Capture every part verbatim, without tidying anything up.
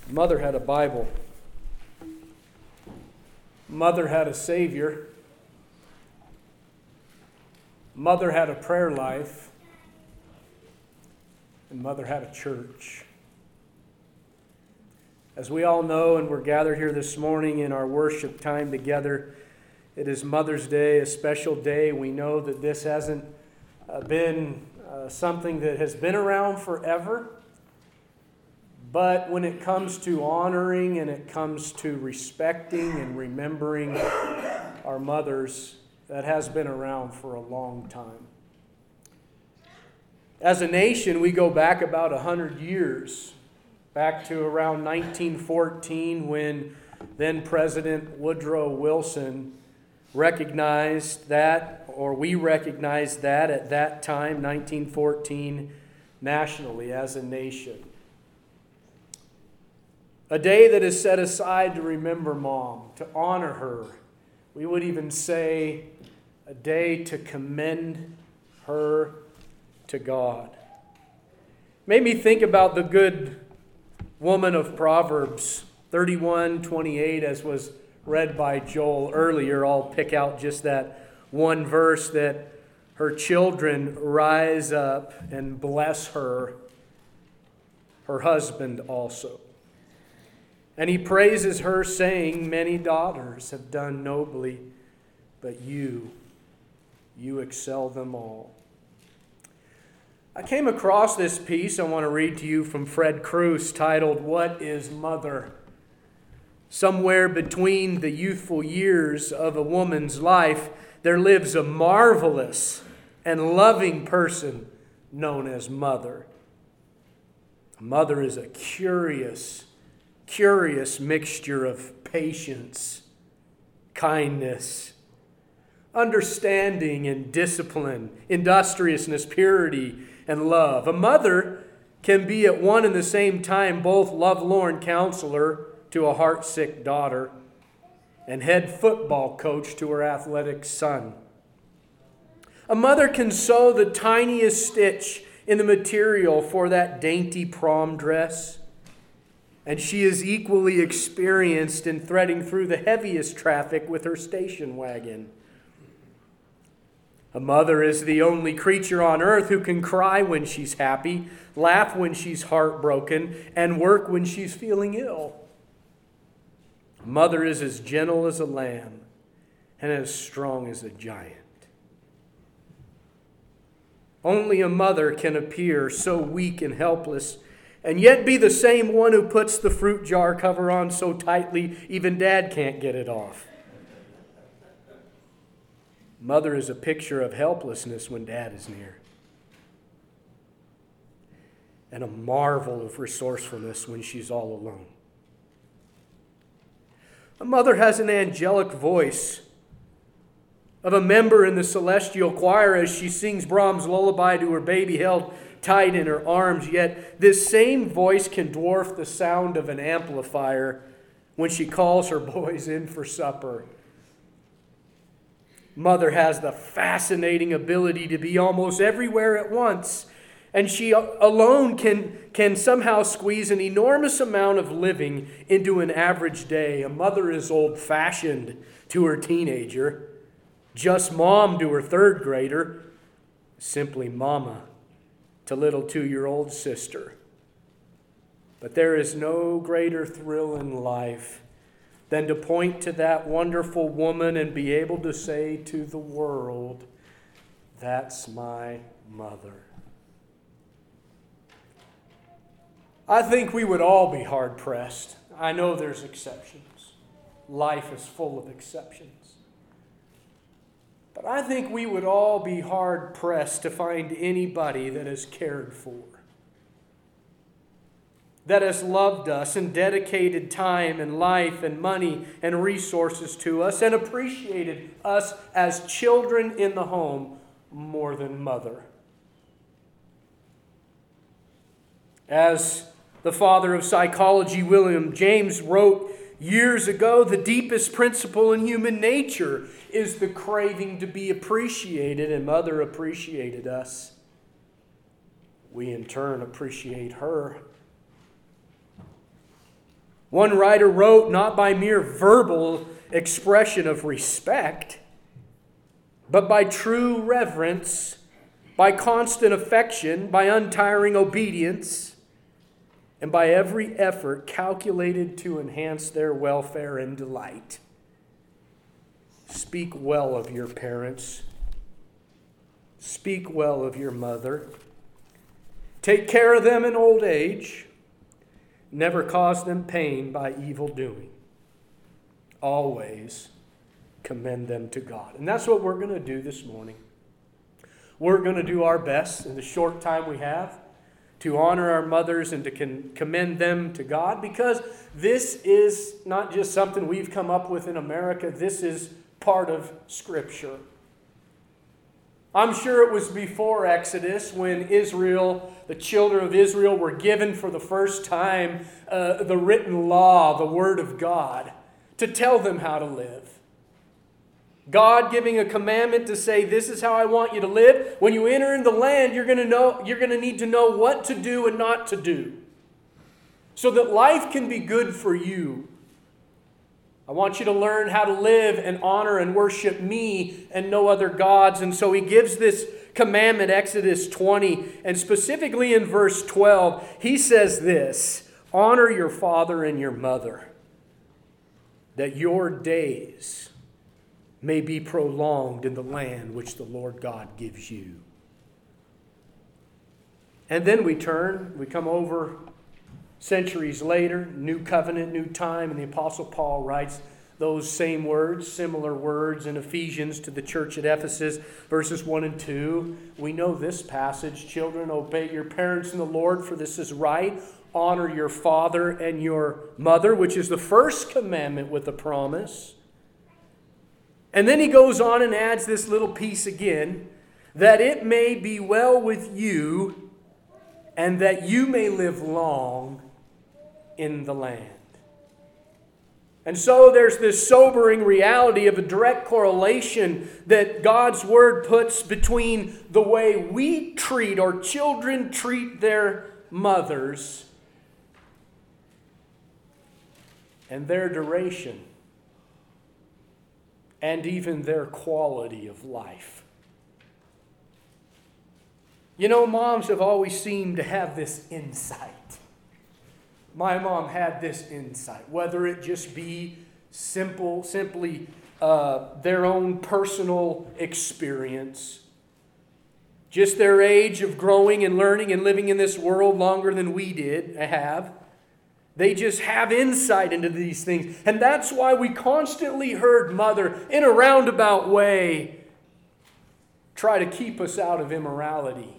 Mother had a Bible. Mother had a Savior. Mother had a prayer life. And Mother had a church. As we all know, and we're gathered here this morning in our worship time together, it is Mother's Day, a special day. We know that this hasn't uh, been uh, something that has been around forever. But when it comes to honoring and it comes to respecting and remembering our mothers, that has been around for a long time. As a nation, we go back about one hundred years, back to around nineteen fourteen, when then President Woodrow Wilson recognized that, or we recognized that at that time, nineteen fourteen, nationally as a nation. A day that is set aside to remember Mom, to honor her. We would even say a day to commend her to God. Made me think about the good woman of Proverbs thirty-one twenty-eight, as was read by Joel earlier. I'll pick out just that one verse, that her children rise up and bless her, her husband also. And he praises her, saying, many daughters have done nobly, but you, you excel them all. I came across this piece I want to read to you from Fred Kruse, titled, What is Mother? Somewhere between the youthful years of a woman's life, there lives a marvelous and loving person known as mother. A mother is a curious Curious mixture of patience, kindness, understanding and discipline, industriousness, purity, and love. A mother can be at one and the same time both lovelorn counselor to a heartsick daughter and head football coach to her athletic son. A mother can sew the tiniest stitch in the material for that dainty prom dress, and she is equally experienced in threading through the heaviest traffic with her station wagon. A mother is the only creature on earth who can cry when she's happy, laugh when she's heartbroken, and work when she's feeling ill. A mother is as gentle as a lamb and as strong as a giant. Only a mother can appear so weak and helpless and yet be the same one who puts the fruit jar cover on so tightly even Dad can't get it off. Mother is a picture of helplessness when Dad is near, and a marvel of resourcefulness when she's all alone. A mother has an angelic voice of a member in the celestial choir as she sings Brahms' lullaby to her baby held tight in her arms, yet this same voice can dwarf the sound of an amplifier when she calls her boys in for supper. Mother has the fascinating ability to be almost everywhere at once, and she alone can, can somehow squeeze an enormous amount of living into an average day. A mother is old-fashioned to her teenager, just mom to her third grader, simply mama to little two-year-old sister. But there is no greater thrill in life than to point to that wonderful woman and be able to say to the world, that's my mother. I think we would all be hard-pressed. I know there's exceptions. Life is full of exceptions. But I think we would all be hard-pressed to find anybody that is cared for, that has loved us and dedicated time and life and money and resources to us and appreciated us as children in the home more than mother. As the father of psychology, William James, wrote years ago, the deepest principle in human nature is the craving to be appreciated, and Mother appreciated us. We in turn appreciate her. One writer wrote, not by mere verbal expression of respect, but by true reverence, by constant affection, by untiring obedience, and by every effort calculated to enhance their welfare and delight. Speak well of your parents. Speak well of your mother. Take care of them in old age. Never cause them pain by evil doing. Always commend them to God. And that's what we're going to do this morning. We're going to do our best in the short time we have to honor our mothers and to con- commend them to God, because this is not just something we've come up with in America. This is part of Scripture. I'm sure it was before Exodus when Israel, the children of Israel, were given for the first time uh, the written law, the Word of God, to tell them how to live. God giving a commandment to say, this is how I want you to live. When you enter in the land, you're going to know, you're going to need to know what to do and not to do, so that life can be good for you. I want you to learn how to live and honor and worship me and no other gods. And so he gives this commandment, Exodus twenty, and specifically in verse twelve, he says this: honor your father and your mother, that your days may be prolonged in the land which the Lord God gives you. And then we turn, we come over centuries later, new covenant, new time, and the Apostle Paul writes those same words, similar words in Ephesians to the church at Ephesus, verses one and two. We know this passage: children, obey your parents in the Lord, for this is right. Honor your father and your mother, which is the first commandment with a promise. And then he goes on and adds this little piece again, that it may be well with you and that you may live long in the land. And so there's this sobering reality of a direct correlation that God's Word puts between the way we treat, or children treat their mothers, and their duration, and even their quality of life. You know, moms have always seemed to have this insight. My mom had this insight, whether it just be simple, simply uh, their own personal experience, just their age of growing and learning and living in this world longer than we did have. They just have insight into these things. And that's why we constantly heard mother, in a roundabout way, try to keep us out of immorality.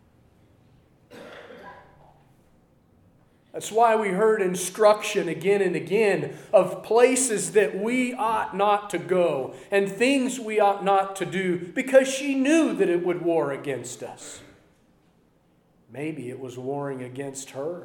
That's why we heard instruction again and again of places that we ought not to go and things we ought not to do, because she knew that it would war against us. Maybe it was warring against her.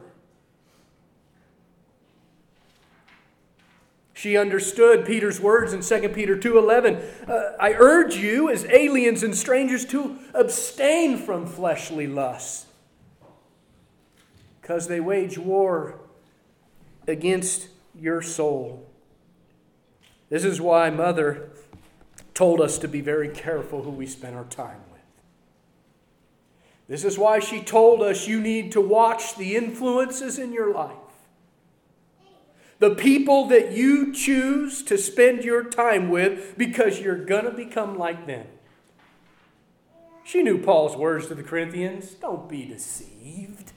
She understood Peter's words in Second Peter two eleven. Uh, I urge you as aliens and strangers to abstain from fleshly lusts, because they wage war against your soul. This is why Mother told us to be very careful who we spend our time with. This is why she told us you need to watch the influences in your life. The people that you choose to spend your time with, because you're going to become like them. She knew Paul's words to the Corinthians: don't be deceived.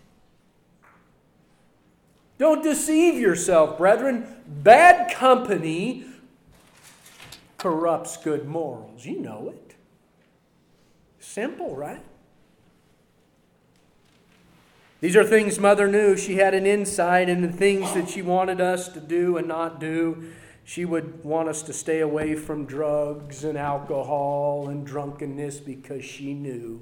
Don't deceive yourself, brethren. Bad company corrupts good morals. You know it. Simple, right? These are things Mother knew. She had an insight into things that she wanted us to do and not do. She would want us to stay away from drugs and alcohol and drunkenness, because she knew.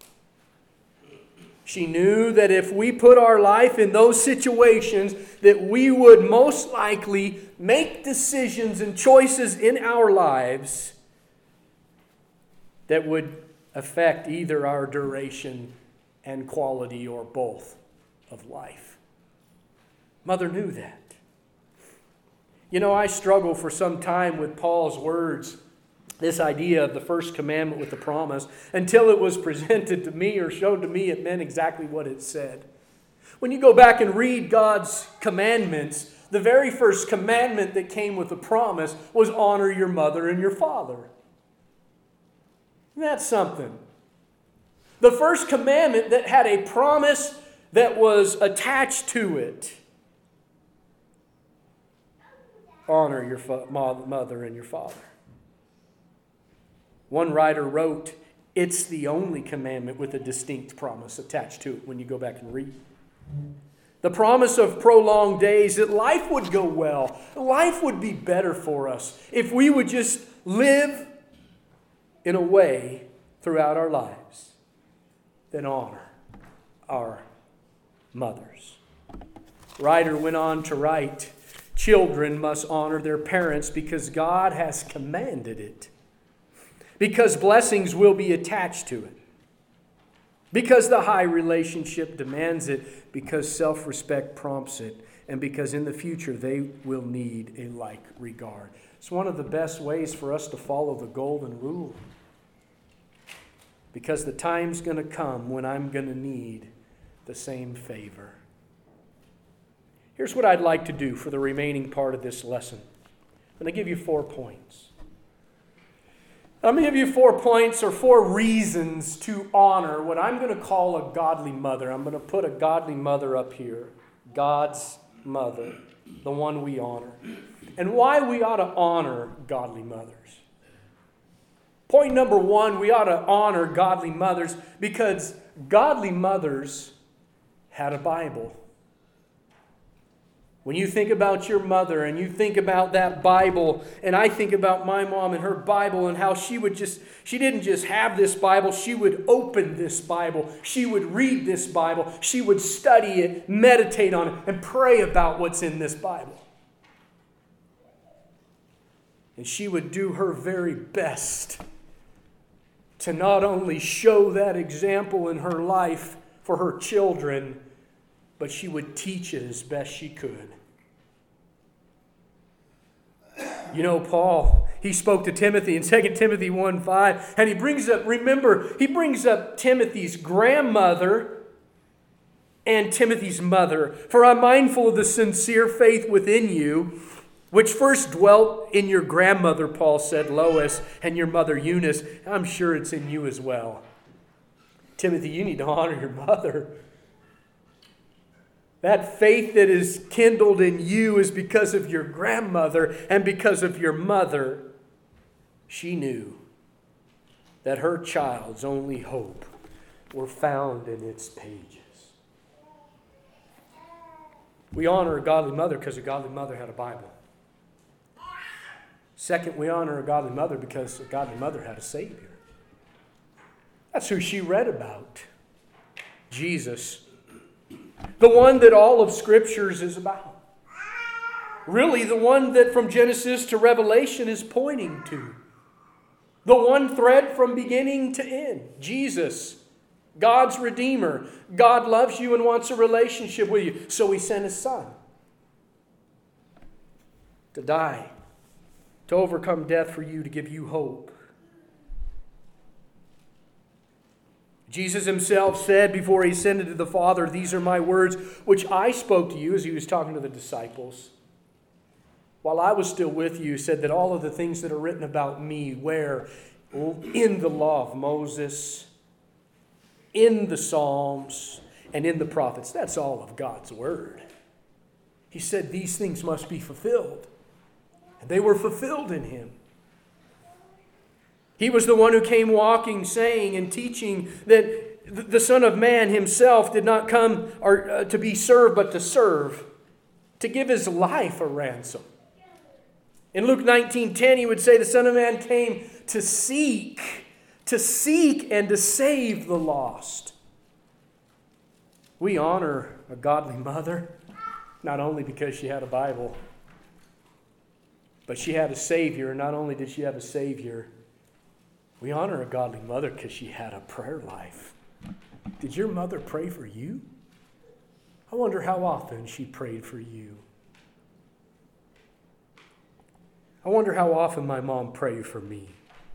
She knew that if we put our life in those situations, that we would most likely make decisions and choices in our lives that would affect either our duration and quality, or both, of life. Mother knew that. You know, I struggle for some time with Paul's words, this idea of the first commandment with the promise, until it was presented to me or shown to me it meant exactly what it said. When you go back and read God's commandments, the very first commandment that came with the promise was honor your mother and your father. That's something. The first commandment that had a promise that was attached to it. Honor your fa- mother and your father. One writer wrote, it's the only commandment with a distinct promise attached to it when you go back and read. The promise of prolonged days, that life would go well. Life would be better for us if we would just live in a way throughout our lives that honor our mothers. Writer went on to write, children must honor their parents because God has commanded it. Because blessings will be attached to it. Because the high relationship demands it. Because self-respect prompts it. And because in the future they will need a like regard. It's one of the best ways for us to follow the golden rule. Because the time's going to come when I'm going to need the same favor. Here's what I'd like to do for the remaining part of this lesson. I'm going to give you four points. I'm going to give you four points or four reasons to honor what I'm going to call a godly mother. I'm going to put a godly mother up here. God's mother, the one we honor. And why we ought to honor godly mothers. Point number one, we ought to honor godly mothers because godly mothers had a Bible. When you think about your mother and you think about that Bible, and I think about my mom and her Bible and how she would just, she didn't just have this Bible, she would open this Bible. She would read this Bible. She would study it, meditate on it, and pray about what's in this Bible. And she would do her very best to not only show that example in her life for her children, but she would teach it as best she could. You know, Paul, he spoke to Timothy in Second Timothy one five, and he brings up, remember, he brings up Timothy's grandmother and Timothy's mother. For I'm mindful of the sincere faith within you, which first dwelt in your grandmother, Paul said, Lois, and your mother Eunice. I'm sure it's in you as well. Timothy, you need to honor your mother. That faith that is kindled in you is because of your grandmother and because of your mother. She knew that her child's only hope were found in its pages. We honor a godly mother because a godly mother had a Bible. Second, we honor a godly mother because a godly mother had a Savior. That's who she read about. Jesus. The one that all of Scriptures is about. Really, the one that from Genesis to Revelation is pointing to. The one thread from beginning to end. Jesus, God's Redeemer. God loves you and wants a relationship with you. So He sent His Son to die, to overcome death for you, to give you hope. Jesus Himself said before He ascended to the Father, these are my words which I spoke to you, as He was talking to the disciples. While I was still with you, said that all of the things that are written about me, where? In the law of Moses, in the Psalms, and in the prophets. That's all of God's Word. He said these things must be fulfilled. And they were fulfilled in Him. He was the one who came walking, saying and teaching that the Son of Man Himself did not come or, uh, to be served, but to serve, to give His life a ransom. In Luke nineteen ten, He would say the Son of Man came to seek, to seek and to save the lost. We honor a godly mother, not only because she had a Bible, but she had a Savior. Not only did she have a Savior, we honor a godly mother because she had a prayer life. Did your mother pray for you? I wonder how often she prayed for you. I wonder how often my mom prayed for me.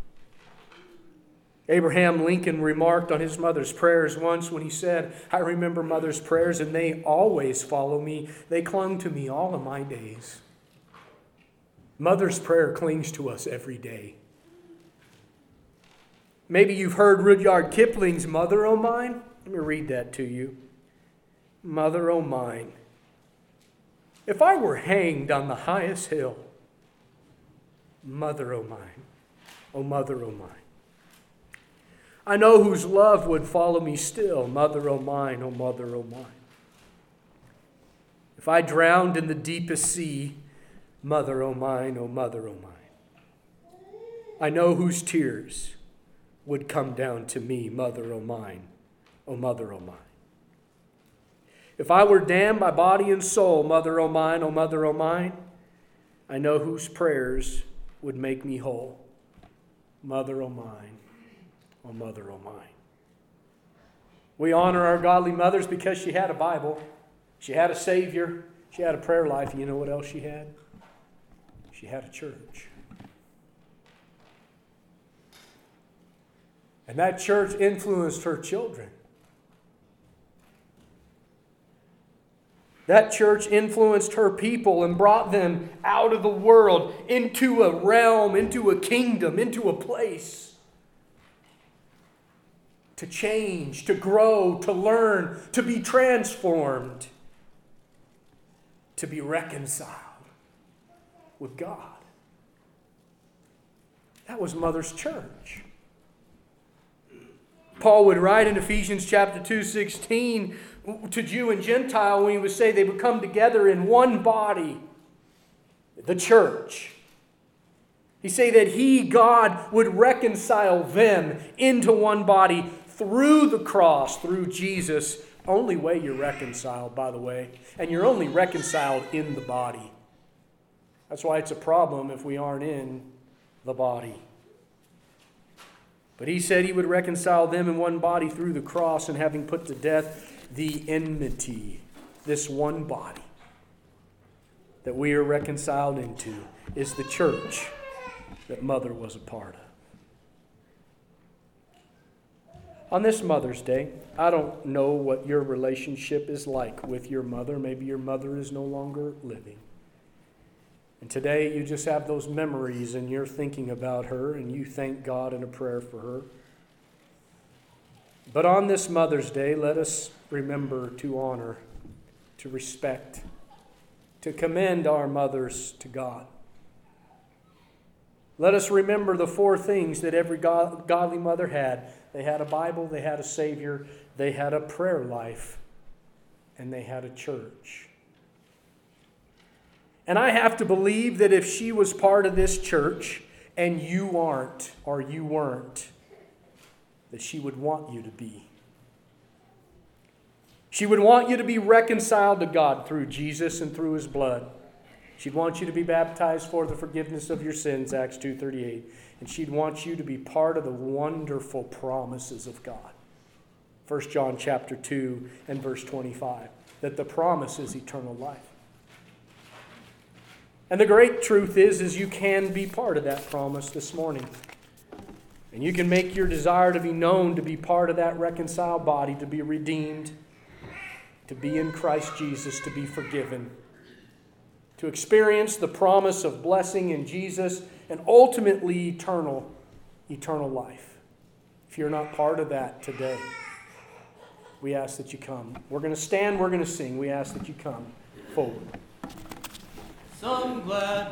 Abraham Lincoln remarked on his mother's prayers once when he said, I remember mother's prayers and they always follow me. They clung to me all of my days. Mother's prayer clings to us every day. Maybe you've heard Rudyard Kipling's Mother O' Mine. Let me read that to you. Mother O' Mine. If I were hanged on the highest hill, Mother O' Mine, O Mother O' Mine. I know whose love would follow me still, Mother O' Mine, O Mother O' Mine. If I drowned in the deepest sea, Mother O' Mine, O Mother O' Mine. I know whose tears would come down to me, Mother O' Mine, O Mother O' Mine. If I were damned by body and soul, Mother O' Mine, O Mother O' Mine, I know whose prayers would make me whole, Mother O' Mine, O Mother O' Mine. We honor our godly mothers because she had a Bible, she had a Savior, she had a prayer life, and you know what else she had? She had a church. And that church influenced her children. That church influenced her people and brought them out of the world into a realm, into a kingdom, into a place to change, to grow, to learn, to be transformed, to be reconciled with God. That was Mother's church. Paul would write in Ephesians chapter two, sixteen to Jew and Gentile when he would say they would come together in one body, the church. He say that he, God, would reconcile them into one body through the cross, through Jesus. Only way you're reconciled, by the way. And you're only reconciled in the body. That's why it's a problem if we aren't in the body. But he said he would reconcile them in one body through the cross, and having put to death the enmity, this one body that we are reconciled into is the church that Mother was a part of. On this Mother's Day, I don't know what your relationship is like with your mother. Maybe your mother is no longer living. And today you just have those memories and you're thinking about her and you thank God in a prayer for her. But on this Mother's Day, let us remember to honor, to respect, to commend our mothers to God. Let us remember the four things that every God, godly mother had. They had a Bible, they had a Savior, they had a prayer life, and they had a church. And I have to believe that if she was part of this church and you aren't or you weren't, that she would want you to be. She would want you to be reconciled to God through Jesus and through His blood. She'd want you to be baptized for the forgiveness of your sins, Acts two thirty-eight. And she'd want you to be part of the wonderful promises of God. First John chapter two and verse twenty-five. That the promise is eternal life. And the great truth is, is you can be part of that promise this morning. And you can make your desire to be known, to be part of that reconciled body, to be redeemed, to be in Christ Jesus, to be forgiven, to experience the promise of blessing in Jesus and ultimately eternal, eternal life. If you're not part of that today, we ask that you come. We're going to stand, we're going to sing. We ask that you come forward. Some glad